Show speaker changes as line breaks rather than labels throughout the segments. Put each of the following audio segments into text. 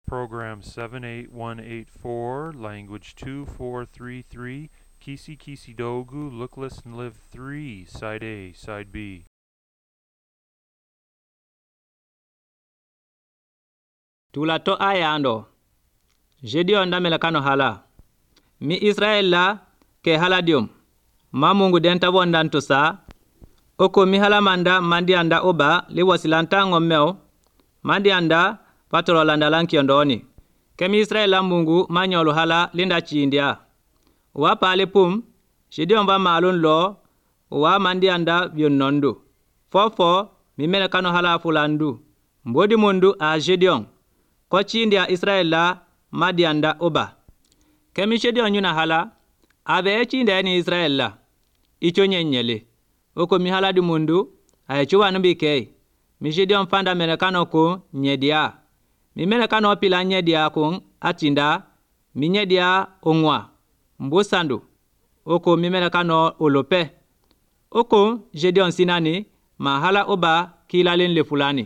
Program 78184, Language 2433, Kisi Kisi Dogu, Look, Listen, Live 3, Side A, Side B.
Tulato ayando. Gedeon damelakano hala. Mi Israel la ke haladium. Ma Mungu denta bondanto sa. Oko mi halamanda mandi anda oba li wasilanta ngommeo. Mandi anda patro landa lankiondoni. Kemi Israel la Mungu manyolo hala linda chindia. Wa pale pum. Gedeon va malun lo. Wa mandi anda vyonnondo. Fofo mi melakano hala fulandu. Mbodi mundu a Gedeon. Ko chindia Israel la madianda oba. Kemi Gedeon yuna hala. Abe chindia ni Israel la. Icho nyenyele. Oko mi hala di mundu. Aichuwa nubi kei. Mi Gedeon fanda melekano ko nyedia. Mi melekano pila nyedia kong atinda. Mi nyedia ongwa. Mbosandu. Oko mi melekano olope. Oko Gedeon sinani. Mahala oba kilalin le fulani.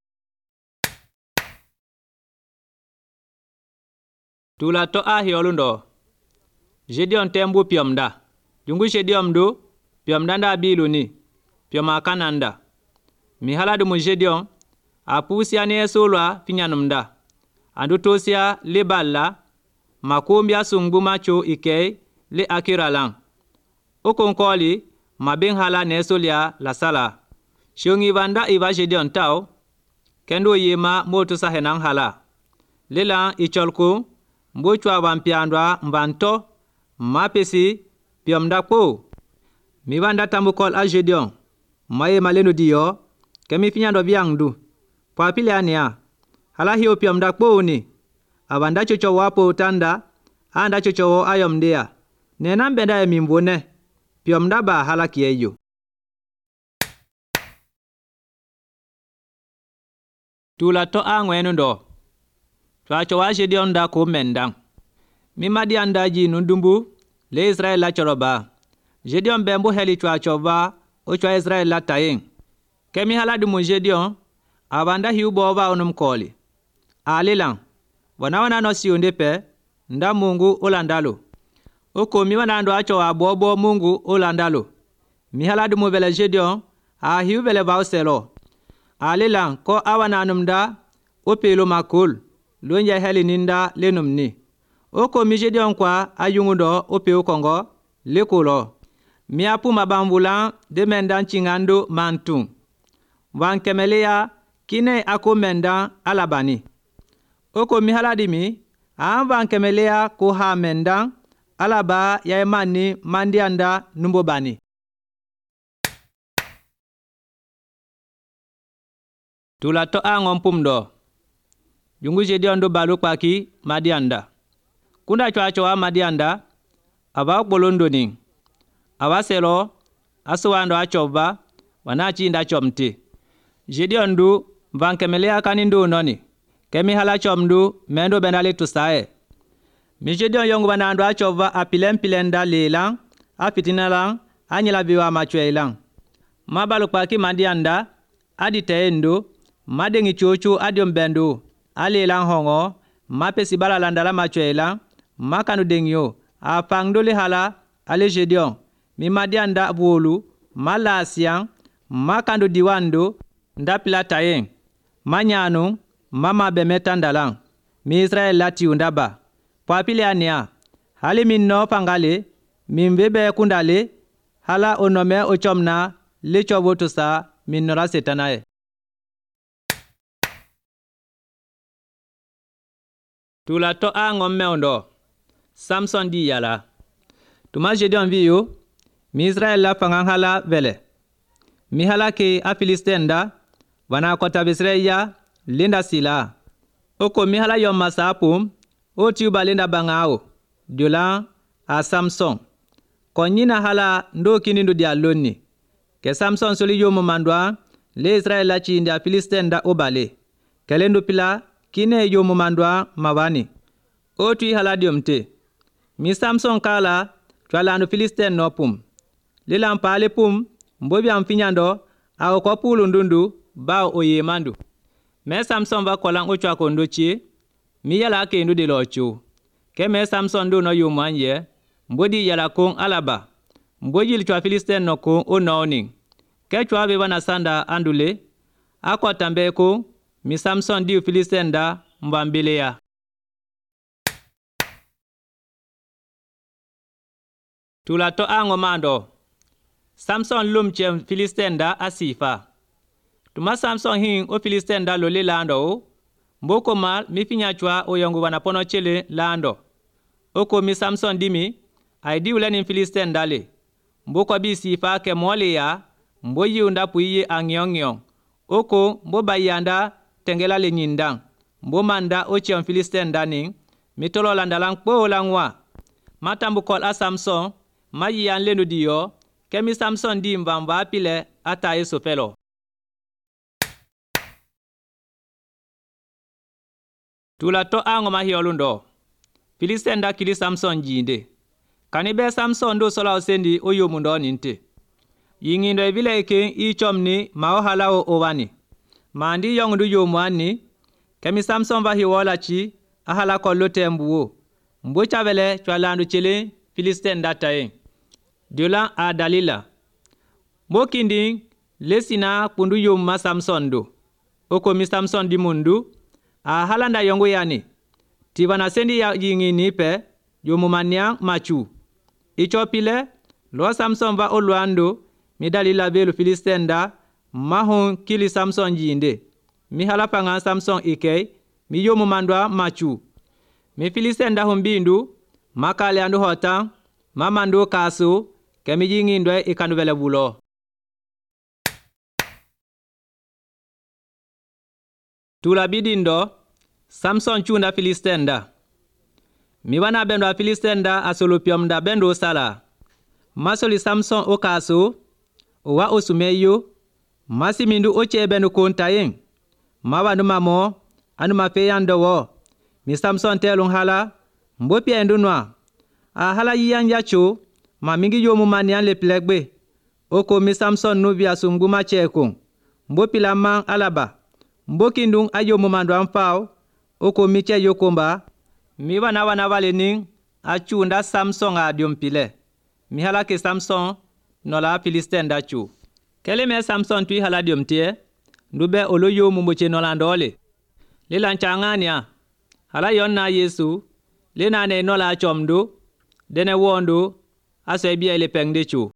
Tulato ahiolundo. Gedeon tembu piomda. Jungu Gedeon do. Piomdanda biluni. Pioma kananda. Mihala du Gedeon. Apusia ne solwa finyanumda. Andu tosia le balla. Makumbia sungbu macho ikei le akiralang. Okonkoli mabing hala ne solia la sala. Shiongi vanda iva Gedeon tau. Kendo yema moto sa henang hala. Lela icholko. Mbochwa vampiandwa mvanto. Mapesi piomdakpo. Miwanda tambukol a Gedeon. Maye malenu diyo. Kemi finyando viangdu. Papile ania. Hala hiyo piomdakpo ni. Avanda chocho wapo utanda. Anda chocho ayomdea. Nenambenda ya mimbone. Piomdaba hala kieyo. Tulato angwenu ndo. Twacho wa Gedeon da ko mendang. Mi madianda ji nundumbu. Le Israel la choroba. Gedeon bembo heli twacho va. Ochwa Israel la tayeng. Kemi hala du Gedeon. Avanda hiu bova onumkoli. Alilang. Wana no siundepe. Nda Mungu olandalo. Oko mi wanando acho wa bobo Mungu olandalo. Mi hala du vele Gedeon. A hiu vele vauselo. Alilang ko awananumda. Opelo makul. Luenja heli ninda lenumni. Oko mi Gedeon kwa ayungundo opeo kongo. Lekulo. Mi apu mabambulan de mendan chingando mantung. Vankemelea kine ako mendan alabani. Oko mi haladimi. Vankemelea ko ha mendan alaba ya emani mandianda numbobani. Tulato angompumdo. Jungu Gedeon do balu paki madianda. Kunda chwacho madianda. Ava bolondo ning. Ava selo. Aswando achova. Wanachi inda chomti. Gedeon do vankemelea kanindo noni. Kemi hala chomdu mendo bendale tusae. Mi Gedeon yongu banando achova apilempilenda lelang. Apitinalang. Anyila viwa machwelang. Mabalu paki madianda. Aditeendo. Madengi chocho adiombendo. Ale lang hongo, mapesi bala landala machwela, makanu dengyo, apangdole hala, ale Gedeon, mi madianda bolu, mala asiang, makando diwando, ndapila tayeng, manyanu, mama bemetandalang, mi Israel lati undaba, papile ania, hali minno pangale, mimbebe kundale, hala onome ochomna, lechovotusa, minnora setanae. Tulato angome ondo. Samson di yala. Tuma Gedeon viyo. Mi Israel la fangang hala vele. Mi hala ke a Filistenda. Wana kota Bisreya. Linda sila. Oko mi hala yom masapum. O tiuba linda bangao. Diola a Samson. Konyina hala ndo kinindu dialoni. Ke Samson soli yomu mandwa. Le Israel la chindi a Filistenda obale. Kelendo pila. Kine yomu mandwa mawani. Otui haladiumte. Mi Samson kala twalano Filisten no pum. Lilan pale pum mbobi amfinyando au kopulu ndundu bao oyemandu. Me Samson va kolang ochwa kondochi. mi yala ke ndu de lo chu keme Samson do no yumanye mbodi yala kong alaba mboji chwa Filisten no kong ononing ke chwa be bana sanda andule akwa tambe ko mi Samson di Filisten da mbambile ya tula to ango mando Samson lum chem Filisten da asifa tuma Samson hin o Filisten da lole lando mboko mal mi finya chwa o yongu wana pono chele lando oko mi Samson dimi ay di ulenin Filisten dale mboko bi sifa ke mole ya mboyi unda puiye angyongyong oko mbo bayanda tengela le nyindang mbo manda o chem Filisten dani mitolo landalang po langwa matambu kol a Samson mayi yan lenu diyo kemi Samson di mbamba pile ata yeso felo tula to ango mahiolundo Filisten da kili Samson jinde kanibe Samson do sola osendi oyo mundo ninte yingindo evile eke ichomni maohalao owani mandi yongdu yomwani kemi Samson va hiwola chi ahala kollote mbuo mbo chavele chwalandu chele Filisten datae diola a Dalila mokindi lesina kundu yomma Samson do oko mi Samson di mundu a halanda yongo yani tibana sendi ya yingini pe yomumania machu ichopile lo Samson va olwando mi Dalila velu Filisten da mahon kili Samson jinde mi halapanga Samson ikei mi yomumandwa machu mi Filisten da humbindu makale andu hota mamandu kasu kemi yingindwe ikanuvele bulo tula bidindo Samson chunda Filisten da mi wana bendo Filisten da asolopiom da bendo sala masoli Samson o kasu wa osumeyo masimindu oche bendo kontayen mawandu mamo anu mafeyando wo mi Samson telung hala mbopi endunwa a hala yiyanja cho ma mingi yomu manian le plegbe oko mi Samson nubia sunguma cheko mbopi la mang alaba mboki ndung ayomu mandwa mfao oko mi che yokomba mi wana vale ning achunda Samson a diompile mi hala ke Samson nola Filisten da chu kele me Samson tui hala diomtie ndube olo yomu moche nola ndole lela nchangania hala yonna Yesu lena ne nola chomdo dene wondo aso ebia ile pengde chu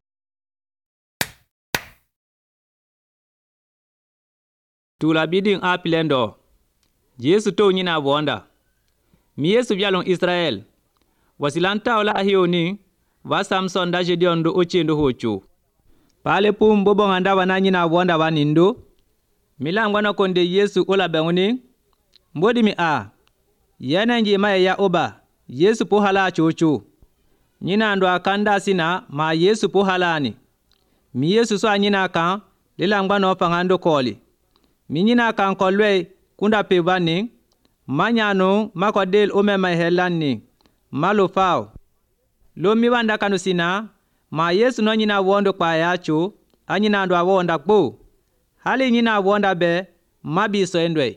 tula biding a pilendo Yesu to nyina wonda mi Yesu bialong Israel wasilanta ola hioni va Samson da jediondo ochendo hochu pale pum bobonga ndawa na nyina wonda wanindo milangwana konde Yesu ola bengoni mbodi mi a yana nji maye ya oba Yesu po hala chocho nyina ndo akanda sina ma Yesu po halani mi Yesu so nyina kan lilangwana opangando koli mi nyina kan kolwe kunda pebani manyano makodel omema helani malo fao lo mi wanda kanu sina ma Yesu no nyina wondo kwa yacho anyina ndo awonda kpo hali nyina wonda be mabiso endwe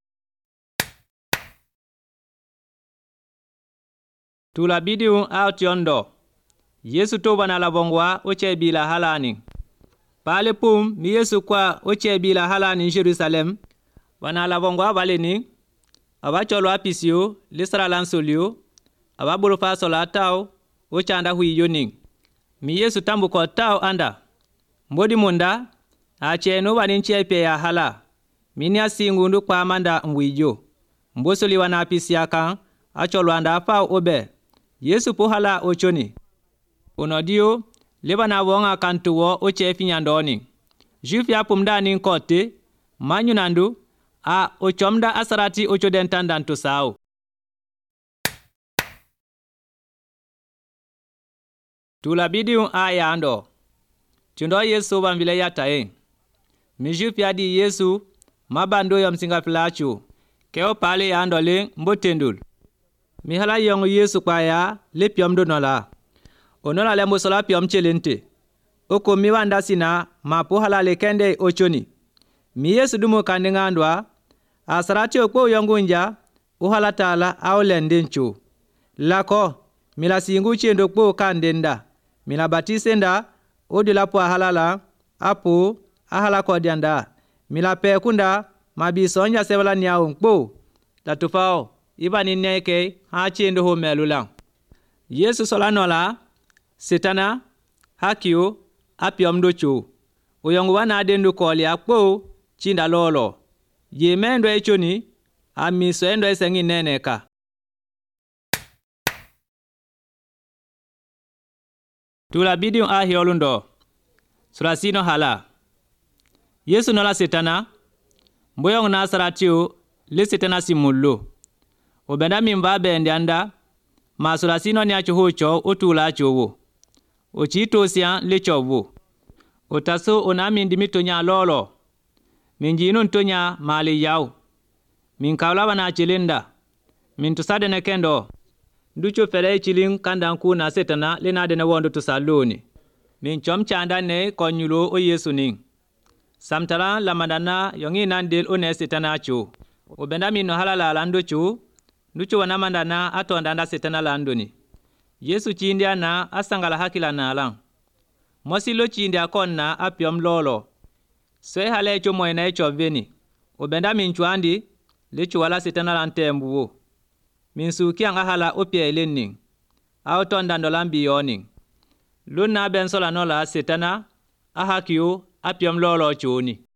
tula bidiu out yondo Yesu to bana labongwa oche bila halani pale pum mi Yesu kwa oche bila halani Jerusalem wana labongwa valeni abacholo apisio lisra lansolio ababolo fa solatao ochanda hui yoning mi Yesu tambu ko tao anda mbodi munda acheno wanin chepe ya hala minia singundu kwa amanda mwijo mbosoli wana apisia kan acholo anda fa obe Yesu po hala ochoni onodio lebana wonga kantuwo oche finyandoni jufya pumdani nkote manyunandu a ochomda asarati ochodentandanto sao tula bidiu aya ando chundo Yesu bambile yatae mijufya di Yesu mabando ya msinga filachu keo pale ya andole mbotendul mihala yong Yesu kwa ya le piom do nola onola le mosola piom chelente oko mi wanda sina mapo hala le kende ochoni mi Yesu dumo kandingandwa asarati okpo yongunja uhala tala au lendencho lako mila singu chendo kpo kandenda mila batisenda odila po halala apo ahala ko dianda mila pekunda mabisonja sebala niao kpo latufao ibani neke ha chendo ho melula Yesu solanola setana hakio apiomdo cho uyongu wana dendu koli akpo chinda lolo yemendo echoni amiso endo esengi neneka tula bidium ahiolundo surasino hala Yesu nola setana mboyong nasaratio le setana simullo obenda mimba bende anda ma surasino ni achuhucho utula chowo ochitosia le chowo otaso onami ndimitonya lolo minjinu ntonya mali yao min kawla wana chilinda min tusade ne kendo nducho fere chilin kandan kuna setana lena de na wondo tusaloni min chom chanda ne konyulo o Yesu ning samtala lamadana yongi nandel one setana cho obenda min no halala lando cho nducho wana mandana atondanda setana landoni Yesu chindia na asangala hakila na lang mosilo chindia konna apiom lolo soe hale cho moyna echo veni obenda min chwandi le chwala setana lantembuwo min suki anga hala opie lening autonda ndolambi yoning luna ben sola nola setana ahakio apiom lolo choni